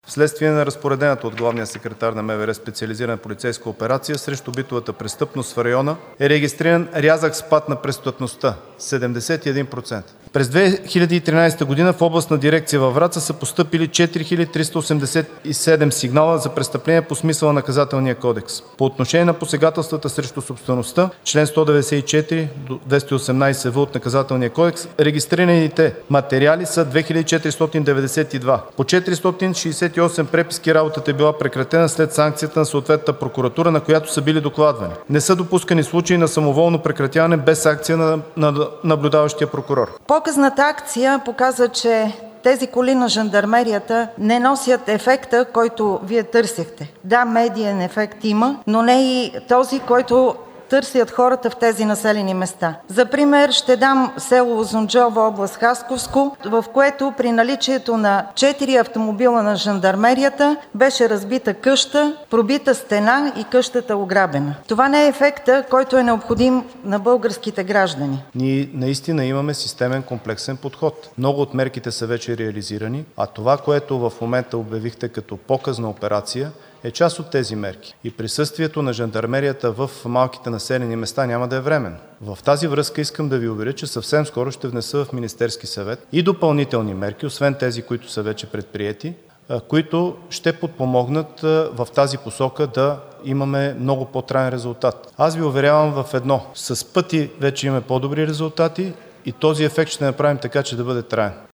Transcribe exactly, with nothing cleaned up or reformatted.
Вследствие на разпоредената от главния секретар на МВР специализирана полицейска операция срещу битовата престъпност в района е регистриран рязък спад на престъпността – седемдесет и един процента. През две хиляди и тринадесета година в областна дирекция във Враца са постъпили четири хиляди триста осемдесет и седем сигнала за престъпления по смисъла на Наказателния кодекс. По отношение на посегателствата срещу собствеността, член сто деветдесет и четири до двеста и осемнадесет в от Наказателния кодекс, регистрираните материали са две хиляди четиристотин деветдесет и два. По четиристотин шейсет и осем преписки работата е била прекратена след санкцията на съответната прокуратура, на която са били докладвани. Не са допускани случаи на самоволно прекратяване без санкция на, на наблюдаващия прокурор. Показната акция показа, че тези коли на жандармерията не носят ефекта, който вие търсихте. Да, медиен ефект има, но не и този, който търсят хората в тези населени места. За пример ще дам село Узунджово, област Хасковско, в което при наличието на четири автомобила на жандармерията беше разбита къща, пробита стена и къщата ограбена. Това не е ефекта, който е необходим на българските граждани. Ние наистина имаме системен комплексен подход. Много от мерките са вече реализирани, а това, което в момента обявихте като показна операция, е част от тези мерки. И присъствието на жандармерията в малките населени места няма да е временно. В тази връзка искам да ви уверя, че съвсем скоро ще внеса в Министерски съвет и допълнителни мерки, освен тези, които са вече предприети, които ще подпомогнат в тази посока да имаме много по-траен резултат. Аз ви уверявам в едно. С пъти вече имаме по-добри резултати и този ефект ще направим така, че да бъде траен.